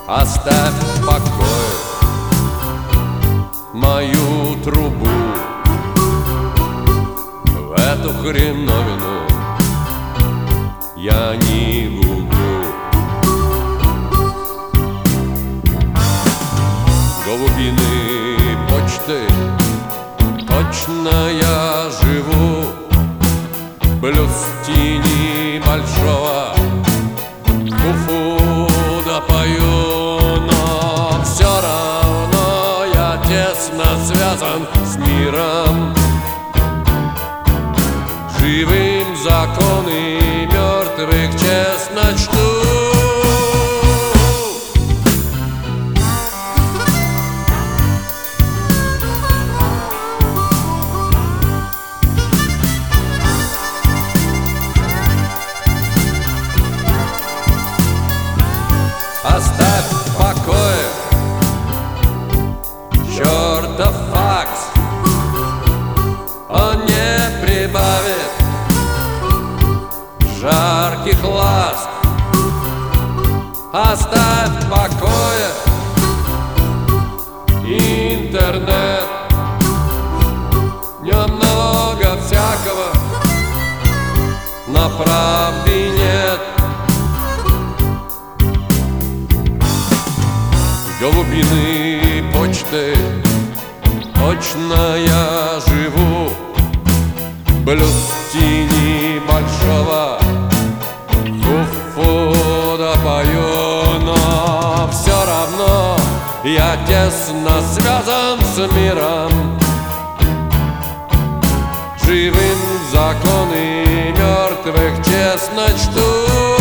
Оставь в покое мою трубу. В эту хреновину я не люблю. Голубиной почты точно я живу. Блюз тени большого куфу допою, но все равно я тесно связан с миром. Живым законы мертвых честно чту. Оставь в покое чертов факс, он не прибавит жарких ласк. Оставь в покое интернет, немного всякого, но правды нет. Голубиной почты точно я живу. Блюз тени большого фу-фу допою, но все равно я тесно связан с миром. Живым законы мертвых честно чту.